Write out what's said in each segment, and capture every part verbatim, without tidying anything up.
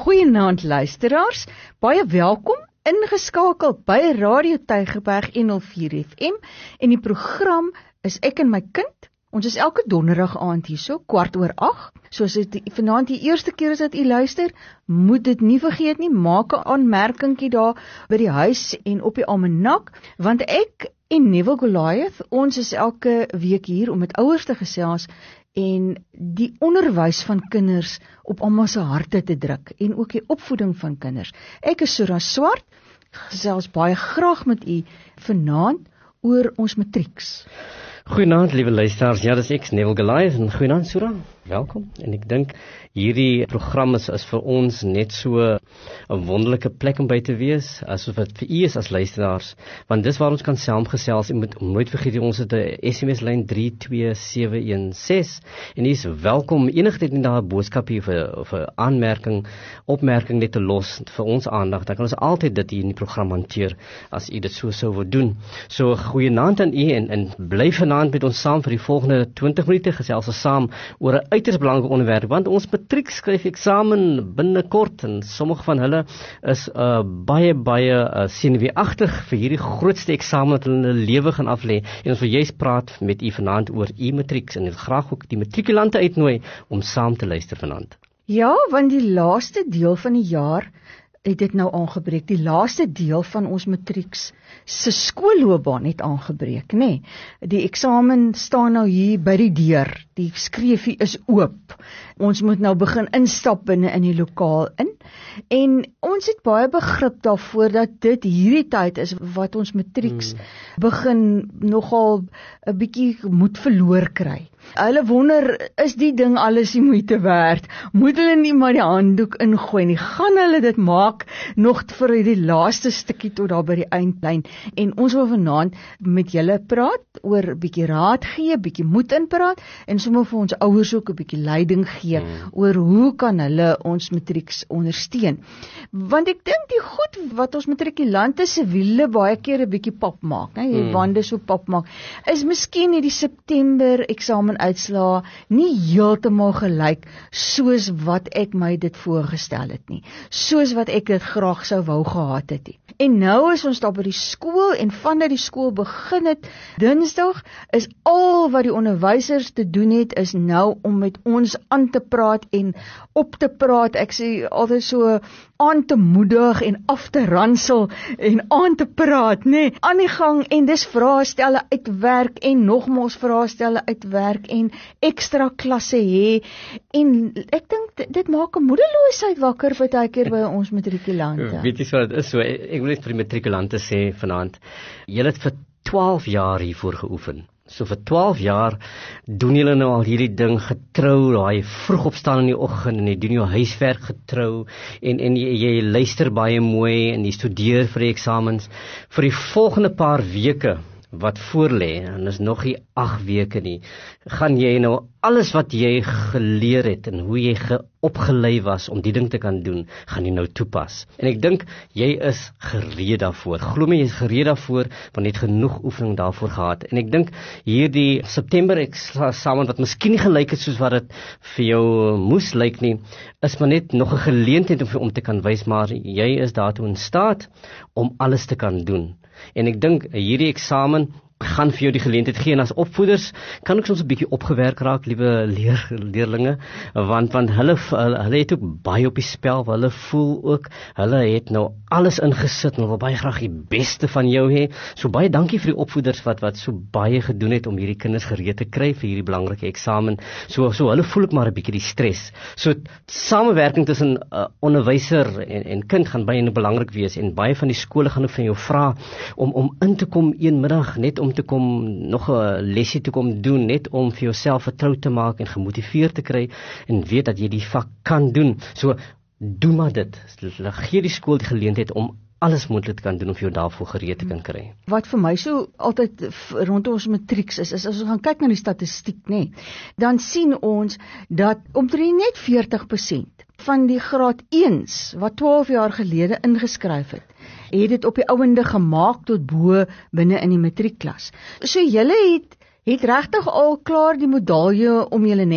Goeienaand luisteraars, baie welkom ingeskakel by Radio Tygerberg honderd vier F M en die program is Ek en my kind. Ons is elke donderdag aand hierso, kwart oor ag. So as dit vanaand die eerste keer is dat u luister, moet dit nie vergeet nie, maak 'n aanmerkingie daar by die huis en op die almanak, want ek en Neville Goliath, ons is elke week hier om met ouers te gesels en die onderwys van kinders op almal se harte te druk en ook die opvoeding van kinders. Ek is Sura Swart, gesels baie graag met u vanaand oor ons matrieks. Goeienaand, liewe luisteraars. Ja, dis ek, Neville Goliath, en goeienaand, Sura. Welkom. En ek dink hierdie program is, is vir ons net so 'n wonderlike plek om by te wees, asof dit vir u is as luisteraars, want dis waar ons kan saamgesels. En moet nooit vergeet, ons het 'n S M S-lyn drie twee sewe een ses en u is welkom enige tyd in daar 'n boodskap hier of 'n aanmerking, opmerking net te los vir ons aandag. Dan kan ons altyd dit hier in die program hanteer as u dit so sou wil doen. So goeienaand aan u en, en bly vanaand met ons saam vir die volgende twintig minute gesels ons saam oor 'n uiters belangrike onderwerp, want ons matriek skryf eksamen binnekort en sommige van hulle is uh, baie baie uh, senuweeagtig vir hierdie grootste eksamen wat hulle in hulle lewe gaan aflê. En ons wil juist praat met u vanaand oor u matriek en ek wil graag ook die matrikulante uitnooi om saam te luister vanaand. Ja, want die laaste deel van die jaar het dit nou aangebreek. Die laaste deel van ons matrieks se skoolloopbaan het aangebreek, nê? Nee, die eksamen staan nou hier by die deur. Die skreefie is oop. Ons moet nou begin instap binne in die lokaal in. En ons het baie begrip daarvoor dat dit hierdie tyd is wat ons matrieks hmm. begin nogal 'n bietjie moed verloor kry. Hulle wonder, is die ding alles die moeite werd? Moet hulle nie maar die handdoek ingooi nie? Gaan hulle dit maak nog vir die laaste stukkie tot daar by die eindlyn? En ons wil vanaand met julle praat oor 'n bietjie raad gee, bietjie moed inpraat en sommer vir ons ouers ook 'n bietjie leiding gee hmm. oor hoe kan hulle ons matrieks ondersteun. Want ek dink die goed wat ons matrikulante se wiele baie keer 'n bietjie pap maak, né? Die hmm. wande so pap maak, is miskien hierdie September eksamen uitslaa nie heeltemal gelyk soos wat ek my dit voorgestel het nie, soos wat ek dit graag sou wou gehad het nie. En nou is ons daar by die skool en vandat die skool begin het, Dinsdag, is al wat die onderwysers te doen het, is nou om met ons aan te praat en op te praat, ek sê altyd so aan te moedig en af te ransel en aan te praat, nee, aan die gang en dis vraestelle uitwerk en nogmaals vraestelle uitwerk en ekstra klasse hê en ek dink dit maak 'n moedeloosheid wakker baie keer by ons matrikulante. Weet jy wat dit is so, ek wil net vir die matrikulante sê vanaand, julle het vir twaalf jaar hiervoor geoefen. So vir twaalf jaar doen julle nou al hierdie ding getrou, daai vroeg opstaan in die oggend en jy doen jou huiswerk getrou en en jy, jy luister baie mooi en jy studeer vir die eksamens. Vir die volgende paar weke wat voorlê, en is nog nie agt weke nie, gaan jy nou alles wat jy geleer het en hoe jy opgelei was om die ding te kan doen, gaan jy nou toepas. En ek dink jy is gereed daarvoor. Glo my, jy is gereed daarvoor, want jy het genoeg oefening daarvoor gehad. En ek dink hierdie September eksamen wat miskien nie gelyk het soos wat dit vir jou moes lyk nie, is maar net nog 'n geleentheid om, om te kan wys, maar jy is daartoe in staat om alles te kan doen. En ek dink hierdie eksamen gaan vir jou die geleentheid gee en as opvoeders kan ek soms 'n bietjie opgewerk raak, liewe leer, leerlinge, want want hulle hulle het ook baie op die spel, hulle voel ook, hulle het nou alles ingesit en hulle wil baie graag die beste van jou hê. So baie dankie vir die opvoeders wat wat so baie gedoen het om hierdie kinders gereed te kry vir hierdie belangrike eksamen. So so hulle voel ook maar 'n bietjie die stres. So samewerking tussen uh, onderwyser en, en kind gaan baie belangrik wees en baie van die skole gaan ook van jou vra om om in te kom een middag net om te kom nog 'n lesie te kom doen, net om vir jouself vertrou te maak en gemotiveerd te kry en weet dat jy die vak kan doen. So doen maar dit. Gee die skool die geleentheid om alles moontlik kan doen om vir jou daarvoor gereed te kan kry. Wat vir my so altyd rondom ons matrieks is, is as ons gaan kyk na die statistiek, nê, dan sien ons dat omtrent net veertig persent van die graad eens wat twaalf jaar gelede ingeskryf het, het dit op die ouende gemaak tot bo binne in die matriekklas. So julle het het regtig al klaar die medalje om julle nekke.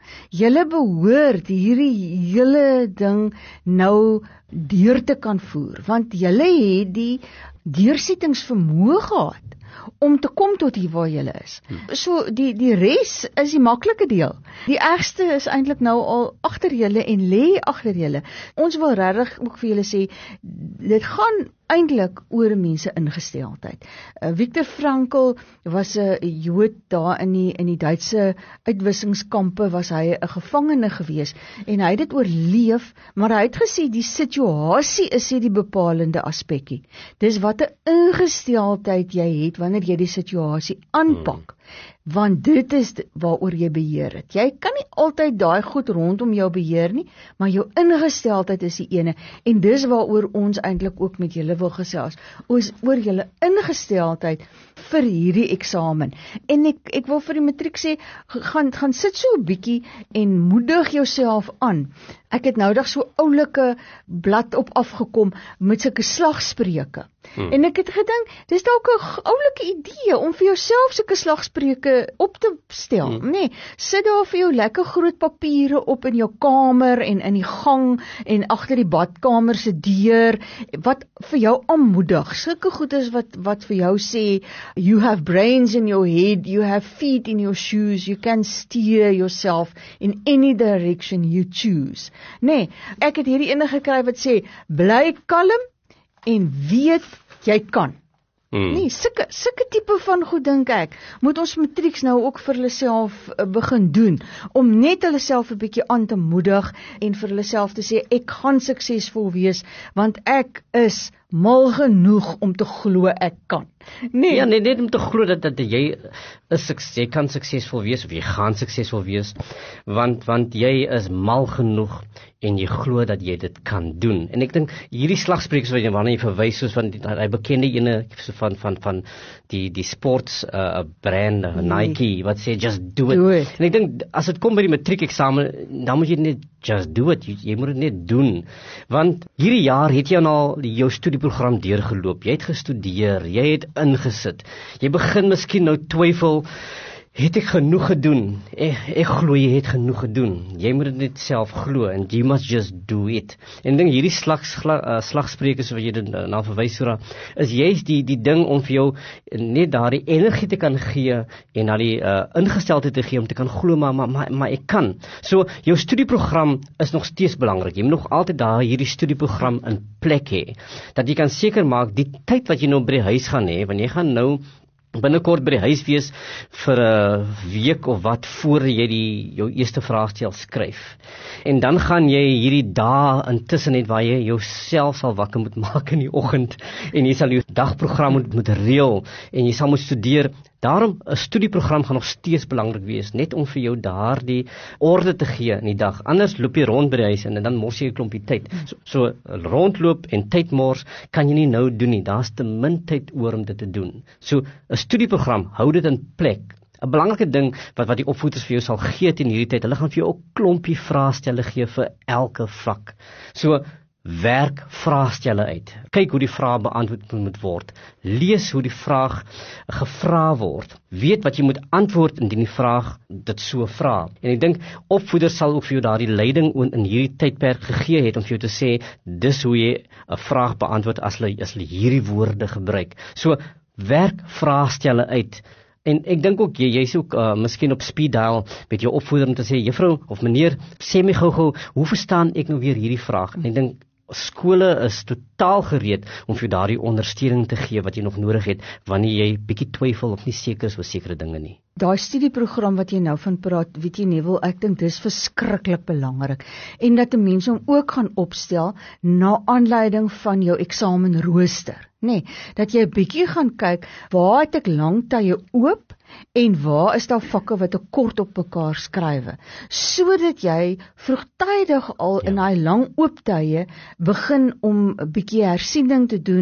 Julle behoort hierdie hele ding nou deur te kan voer, want julle het die deursettingsvermoë gehad om te kom tot hier waar julle is. So die die res is die maklike deel. Die ergste is eintlik nou al agter julle en lê agter julle. Ons wil regtig ook vir julle sê, dit gaan eintlik oor mense ingesteldheid. Uh, Viktor Frankl was 'n Jood daar in die in die Duitse uitwissingskampe, was hy 'n gevangene gewees en hy het dit oorleef, maar hy het gesê die situasie is nie die bepalende aspekkie. Dis wat 'n ingesteldheid jy het wanneer jy die situasie aanpak. Want dit is waaroor jy beheer het. Jy kan nie altyd daai goed rondom jou beheer nie, maar jou ingesteldheid is die ene, en dis waaroor ons eintlik ook met julle wil gesels, oor, oor julle ingesteldheid vir hierdie eksamen. En ek ek wil vir die matriek sê, gaan gaan sit so 'n bietjie en moedig jouself aan. Ek het noudag so oulike blad op afgekom met sulke slagspreuke. Hmm. En ek het gedink, dis dalk 'n oulike idee om vir jouself sulke slagspreuke op te stel. Hmm. Nee, sit daar vir jou lekker groot papiere op in jou kamer en in die gang en agter die badkamer se deur wat vir jou aanmoedig. Sulke goedes wat wat vir jou sê, you have brains in your head, you have feet in your shoes, you can steer yourself in any direction you choose. Nee, ek het hierdie ene gekry wat sê, bly kalm en weet jy kan. Hmm. Nee, sulke sulke tipe van goed dink ek, moet ons matrieks nou ook vir hulle self uh, begin doen, om net hulle self 'n bietjie aan te moedig en vir hulle self te sê, ek gaan suksesvol wees, want ek is mal genoeg om te glo ek kan. Nee, ja, nee, net om te glo dat, dat jy is jy kan suksesvol wees of jy gaan suksesvol wees, want want jy is mal genoeg en jy glo dat jy dit kan doen. En ek dink hierdie slagspreuk wat jy waarna jy verwys, soos van die hy bekende ene van van van die die sports uh, brand uh, Nike wat sê just do it. do it. En ek dink as dit kom by die matriekeksamen, dan moet jy net just do it. Jy, jy moet dit net doen. Want hierdie jaar het jy al jou studieprogram deurgeloop. Jy het gestudeer, jy het ingesit. Jy begin miskien nou twyfel, het ek genoeg gedoen? Ek, ek glo jy het genoeg gedoen. Jy moet dit net self glo and you must just do it. En ding hierdie slag, slag, uh, slagspreuke wat jy dit na verwys Sura, is juist die die ding om vir jou net daardie energie te kan gee en daardie uh, ingesteldheid te gee om te kan glo, maar maar maar, maar ek kan. So jou studieprogram is nog steeds belangrik. Jy moet nog altyd daar hierdie studieprogram in plek hê, dat jy kan seker maak die tyd wat jy nou by die huis gaan hê, want jy gaan nou binnekort by die huis wees vir 'n week of wat voor jy die jou eerste vraagstel skryf. En dan gaan jy hierdie dae intussen net waar jy jouself sal wakker moet maak in die oggend en jy sal jou dagprogram moet moet reël en jy sal moet studeer. Daarom 'n studieprogram gaan nog steeds belangrik wees, net om vir jou daardie orde te gee in die dag. Anders loop jy rond by die huis en dan mors jy 'n klompie tyd. So, so rondloop en tyd mors kan jy nie nou doen nie. Daar's te min tyd oor om dit te doen. So 'n studieprogram, hou dit in plek. 'n Belangrike ding wat wat die opvoeders vir jou sal gee teen hierdie tyd, hulle gaan vir jou 'n klompie vraestelle gee vir elke vak. So werk vraestelle uit. Kyk hoe die vrae beantwoord moet word. Lees hoe die vraag gevra word. Weet wat jy moet antwoord indien die vraag dit so vra. En ek dink opvoeders sal ook vir jou daardie leiding in hierdie tydperk gegee het om vir jou te sê, dis hoe jy 'n vraag beantwoord as hulle as hulle hierdie woorde gebruik. So werk vraestelle uit. En ek dink ook, jy jy's ook uh, miskien op speed dial met jou opvoeder om te sê, juffrou of meneer, sê my gou-gou, hoe verstaan ek nou weer hierdie vraag? En ek dink skole is totaal gereed om vir daardie ondersteuning te gee wat jy nog nodig het wanneer jy bietjie twyfel of nie seker is oor sekere dinge nie. Daai studieprogram wat jy nou van praat, weet jy Neville, ek dink dis verskriklik belangrik en dat 'n mens hom ook gaan opstel na aanleiding van jou eksamenrooster, nê, nee, dat jy 'n bietjie gaan kyk, waar het ek lang tye oop en waar is daar vakke wat ek kort op mekaar skrywe, sodat jy vroegtydig al ja. in daai lang oop tye begin om 'n bietjie hersiening te doen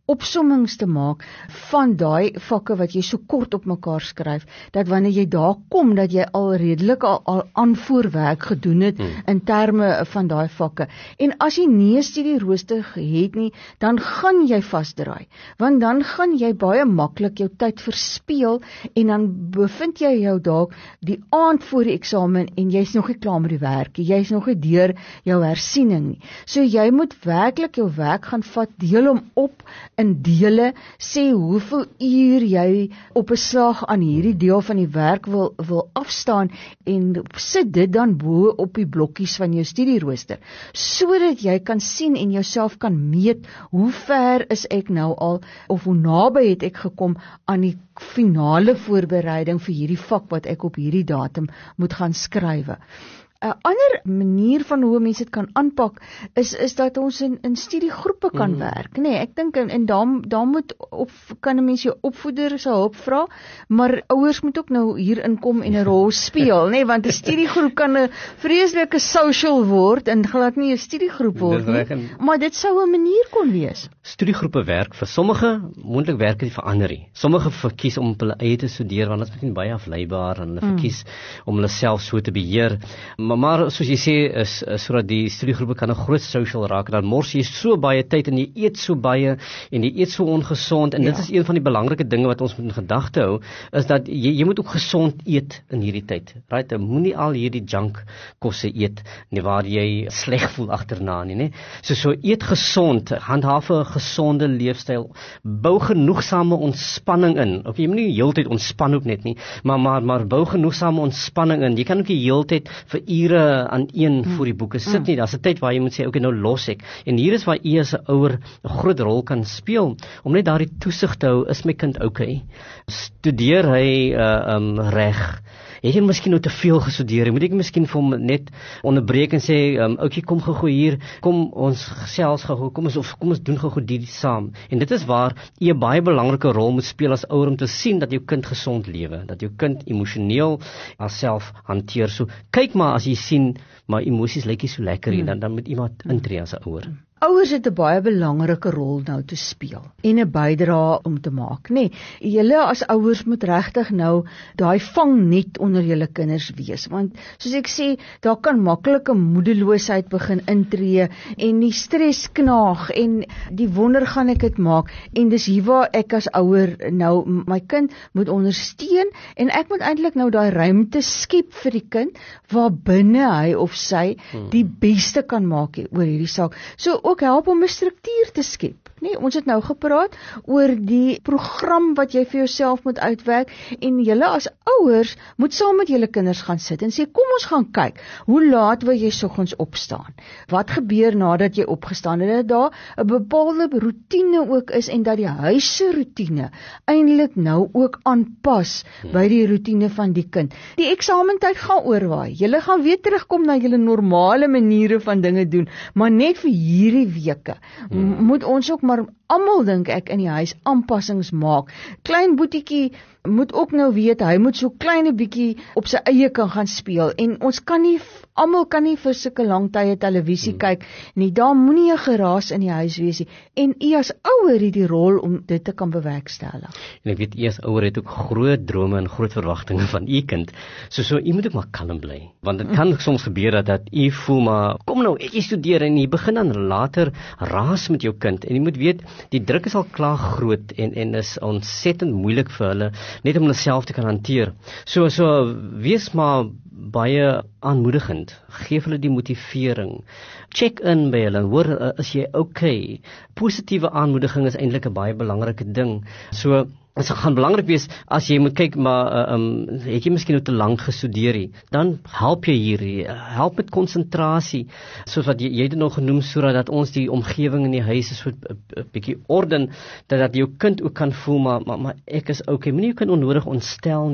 opsommings te maak van daai vakke wat jy so kort op mekaar skryf, dat wanneer jy daar kom, dat jy al redelik al, al aanvoerwerk gedoen het hmm. in terme van daai vakke. En as jy nie 'n studierooster het nie, dan gaan jy vasdraai, want dan gaan jy baie maklik jou tyd verspeel en dan bevind jy jou dalk die aand voor die eksamen en jy's nog nie klaar met die werk, jy's nog nie deur jou hersiening nie. So jy moet werklik jou werk gaan vat, deel hom op in dele, sê hoeveel uur jy op 'n slag aan hierdie deel van die werk wil wil afstaan en sit dit dan bo op die blokkies van jou studierooster, sodat jy kan sien en jouself kan meet hoe ver is ek nou al of hoe naby het ek gekom aan die finale voorbereiding vir hierdie vak wat ek op hierdie datum moet gaan skrywe. 'n Ander manier van hoe mense dit kan aanpak is is dat ons in in studiegroepe kan mm. werk, nê. Nee, ek dink en, en daar daar moet op kan 'n mens jou opvoeder se hulp vra, maar ouers moet ook nou hier inkom en 'n rol speel, nê, nee, want 'n studiegroep kan 'n vreeslike social word en glad nie 'n studiegroep word nie. Maar dit sou 'n manier kon wees. Studiegroepe werk vir sommige, moontlik werk dit vir ander nie. Sommige verkies om op hulle eie te studeer want dit is miskien baie afleibaar en hulle mm. verkies om hulle self so te beheer. Maar, maar soos jy sê, is, is sodat die studiegroepe kan 'n groot social raak, dan mors jy so baie tyd en jy eet so baie en jy eet so ongesond en ja. Dit is een van die belangrike dinge wat ons moet in gedagte hou, is dat jy, jy moet ook gesond eet in hierdie tyd. Right? Moenie al hierdie junk kosse eet nie waar jy sleg voel agterna nie, né? So so eet gesond, handhaaf 'n gesonde leefstyl, bou genoegsame ontspanning in. Okay, jy moet nie heeltyd ontspan ook net nie, maar maar maar bou genoegsame ontspanning in. Jy kan ook nie heeltyd vir ure aan een hmm. voor die boeke sit nie. Daar's 'n tyd waar jy moet sê, okay, nou los ek. En hier is waar u as 'n ouer 'n groot rol kan speel om net daardie toesig te hou, is my kind okay? Studeer hy uh, um, reg? Het jy miskien nou te veel gestudeer? Moet ek miskien vir hom net onderbreek en sê, um, okay, kom gou hier, kom ons gesels gou, kom ons of kom ons doen gou dit saam. En dit is waar jy 'n baie belangrike rol moet speel as ouer om te sien dat jou kind gesond lewe, dat jou kind emosioneel alself hanteer. So kyk maar as jy sien maar emosies lyk nie so lekker nie, hmm. dan dan moet iemand intree as 'n ouer. Ouers het 'n baie belangrike rol nou te speel en 'n bydrae om te maak, nê. Nee, julle as ouers moet regtig nou daai vangnet onder julle kinders wees, want soos ek sê, daar kan maklike moedeloosheid begin intree en die stres knaag en die wonder gaan ek dit maak en dis hier waar ek as ouer nou my kind moet ondersteun en ek moet eintlik nou daai ruimte skep vir die kind waar binne hy of sy die beste kan maak oor hierdie saak. So ook help om 'n struktuur te skep. Nee, ons het nou gepraat oor die program wat jy vir jouself moet uitwerk en julle as ouers moet saam met julle kinders gaan sit en sê, kom ons gaan kyk, hoe laat wil jy soggens opstaan? Wat gebeur nadat jy opgestaan het? Dat daar 'n bepaalde roetine ook is en dat die huis se roetine eintlik nou ook aanpas by die roetine van die kind. Die eksamentyd gaan oorwaai. Julle gaan weer terugkom na julle normale maniere van dinge doen, maar net vir hierdie weke hmm. moet ons ook maar almal dink ek in die huis aanpassings maak. Klein boetiekie moet ook nou weet, hy moet so klein 'n bietjie op sy eie kan gaan speel en ons kan nie, almal kan nie vir sulke lang tye televisie hmm. kyk nie, daar moenie 'n geraas in die huis wees nie en u as ouer het die rol om dit te kan bewerkstellig. En ek weet u as ouer het ook groot drome en groot verwagtinge van u kind, so so u moet ook maar kalm bly, want dit kan soms gebeur dat, dat u voel maar, kom nou, ek studeer en jy begin dan later raas met jou kind en jy moet weet, die druk is al klaar groot en en is ontsettend moeilik vir hulle net om hulle self te kan hanteer. So so wees maar baie aanmoedigend. Geef hulle die motivering. Check in by hulle. Hoor, is jy okay? Positiewe aanmoediging is eintlik 'n baie belangrike ding. So dit gaan belangrik wees as jy moet kyk, maar uh, um, het jy miskien nou te lank gestudeer nie, dan help jy hier, help met konsentrasie, soos wat jy, jy het nog genoem, sodat dat ons die omgewing in die huis is so 'n bietjie orden, dat dat jou kind ook kan voel, maar, maar, maar ek is okay, moenie jou kind onnodig ontstel nie.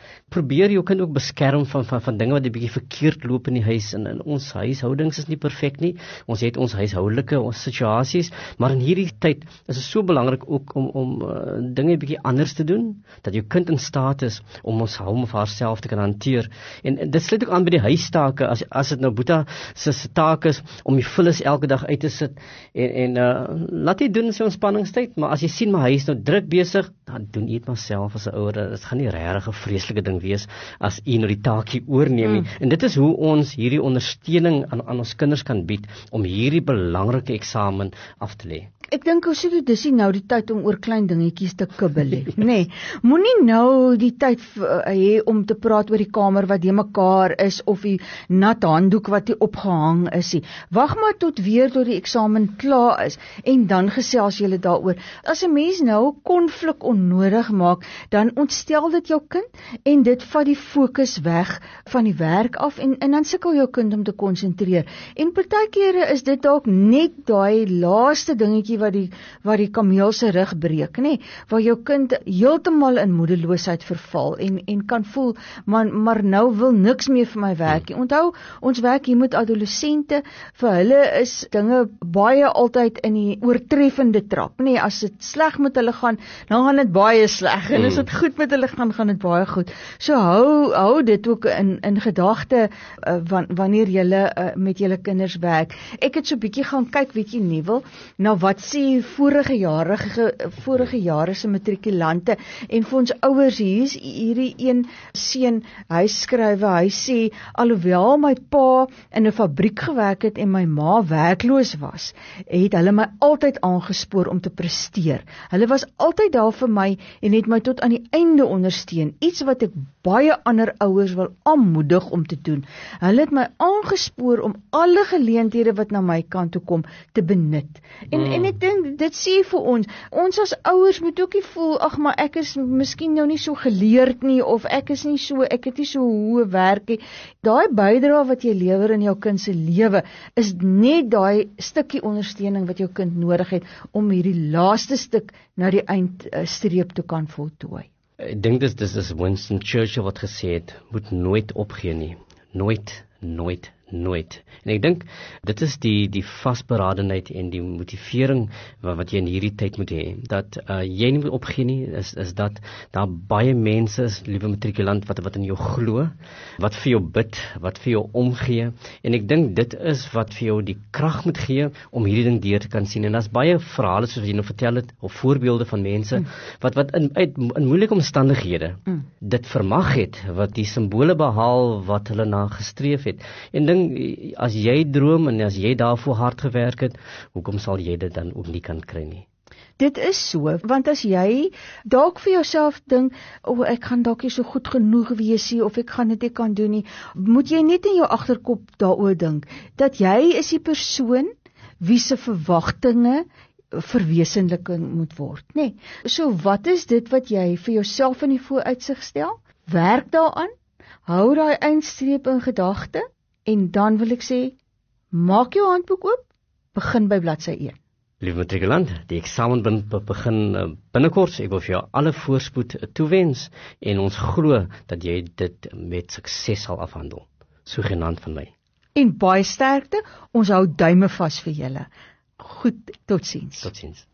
Probeer jou kind ook beskerm van van van dinge wat 'n bietjie verkeerd loop in die huis. En in ons huishoudings is nie perfek nie. Ons het ons huishoudelike ons situasies, maar in hierdie tyd is dit so belangrik ook om om uh, dinge 'n bietjie anders te doen, dat jou kind in staat is om ons hom of haarself te kan hanteer. En, en dit sluit ook aan by die huistake, as as dit nou Boeta se se taak is om die vullis elke dag uit te sit en en uh, laat hy doen in sy ontspanningstyd, maar as jy sien maar hy is nou druk besig, dan doen jy dit maar self as 'n ouer. Dit gaan nie regtig 'n vreeslike ding wees as u nou die taakie oorneem nie. Mm. En dit is hoe ons hierdie ondersteuning aan aan ons kinders kan bied om hierdie belangrike eksamen af te lê. Ek dink ons sê dis nie nou die tyd om oor klein dingetjies te kibbel nie, nê. Nee, moenie nou die tyd hê om te praat oor die kamer wat de mekaar is of die nat handdoek wat nie opgehang is nie. Wag maar tot weer tot die eksamen klaar is en dan gesels julle daaroor. As 'n mens nou konflik onnodig maak, dan ontstel dit jou kind en dit vat die fokus weg van die werk af en en dan sukkel jou kind om te konsentreer. En partykeer is dit dalk net daai laaste dingetjie wat die wat die kameel se rug breek, nê, waar jou kind heeltemal in moedeloosheid verval en en kan voel maar maar nou wil niks meer vir my werk nie. Onthou, ons werk hier met adolessente, vir hulle is dinge baie altyd in die oortreffende trap, nê. As dit sleg met hulle gaan, dan gaan dit baie sleg en as dit goed met hulle gaan, gaan dit baie goed. So hou hou dit ook in in gedagte uh, wan, wanneer jy uh, met julle kinders werk. Ek het so 'n bietjie gaan kyk, weet jy nie wil, nou wat sê vorige jare vorige jare se matrikulante en vir ons ouers hier is hierdie een seun, hy skrywe, hy sê alhoewel my pa in 'n fabriek gewerk het en my ma werkloos was, het hulle my altyd aangespoor om te presteer. Hulle was altyd daar vir my en het my tot aan die einde ondersteun, iets wat ek baie ander ouers wil aanmoedig om te doen. Hulle het my aangespoor om alle geleenthede wat na my kant toe kom te benut. En mm. en ek dink dit sê vir ons, ons as ouers moet ook nie voel, ag maar ek is miskien nou nie so geleerd nie of ek is nie so, ek het nie so hoë werk nie. Daai bydrae wat jy lewer in jou kind se lewe is net daai stukkie ondersteuning wat jou kind nodig het om hierdie laaste stuk na die eindstreep te kan voltooi. Ek dink dis dis is Winston Churchill wat gesê het, moet nooit opgee nie. Nooit, nooit, nooit. En ek dink dit is die die vasberadenheid en die motivering wat, wat jy in hierdie tyd moet hê, dat uh, jy nie moet opgee nie, is is dat daar baie mense is, liewe matrikulant, wat wat in jou glo, wat vir jou bid, wat vir jou omgee, en ek dink dit is wat vir jou die krag moet gee om hierdie ding deur te kan sien. En daar's baie verhale soos wat jy nou vertel het, of voorbeelde van mense mm. wat wat in uit in moeilike omstandighede mm. dit vermag het, wat die simbole behaal wat hulle na gestreef het. En ding as jy droom en as jy daarvoor hard gewerk het, hoekom sal jy dit dan ook nie kan kry nie? Dit is so, want as jy dalk vir jouself dink, o, oh, ek gaan dalk nie so goed genoeg wees nie, of ek gaan dit nie kan doen nie, moet jy net in jou agterkop daaroor dink, dat jy is die persoon wie se verwagtinge verwesenliking moet word, nê? Nee. So wat is dit wat jy vir jouself in die vooruitsig stel? Werk daaraan, hou daai eindstreep in gedagte, en dan wil ek sê, maak jou handboek oop, begin by bladsy een. Liewe matrikulant, die eksamen begin binnekort. Ek wil vir jou alle voorspoed toewens en ons glo dat jy dit met sukses sal afhandel. So genant van my. En baie sterkte, ons hou duime vas vir julle. Goed, totsiens. Totsiens.